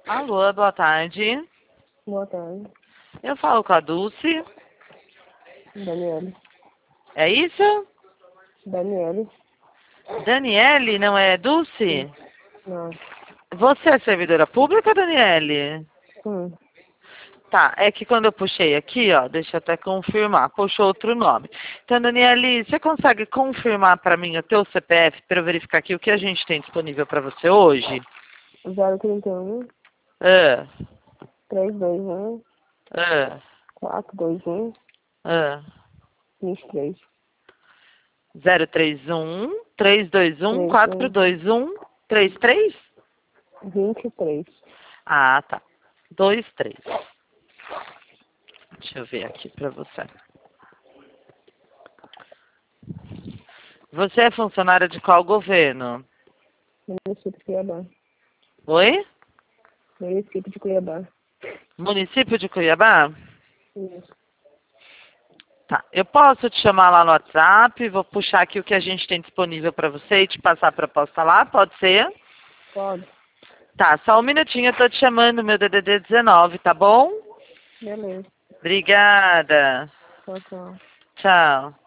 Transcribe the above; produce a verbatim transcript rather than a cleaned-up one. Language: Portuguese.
Alô, boa tarde. Boa tarde. Eu falo com a Dulce. Daniele. É isso? Daniele. Daniele, não é Dulce? Não. Você é servidora pública, Daniele? Sim. Tá, é que quando eu puxei aqui, ó, deixa eu até confirmar, puxou outro nome. Então, Daniele, você consegue confirmar para mim o teu C P F para eu verificar aqui o que a gente tem disponível para você hoje? zero trinta e um, Ah, trezentos e vinte e um, ah, quatrocentos e vinte e um, ah. vinte e três. zero três um, três dois um, quatro dois um, três três? vinte e três. Ah, tá. dois três. Deixa eu ver aqui para você. Você é funcionária de qual governo? Município de Cuiabá. Oi? Município de Cuiabá. Município de Cuiabá? Isso. Tá. Eu posso te chamar lá no WhatsApp, vou puxar aqui o que a gente tem disponível para você e te passar a proposta lá, pode ser? Pode. Tá, só um minutinho, eu tô te chamando, meu D D D dezenove, tá bom? Beleza. Obrigada. Tchau, tchau. Tchau.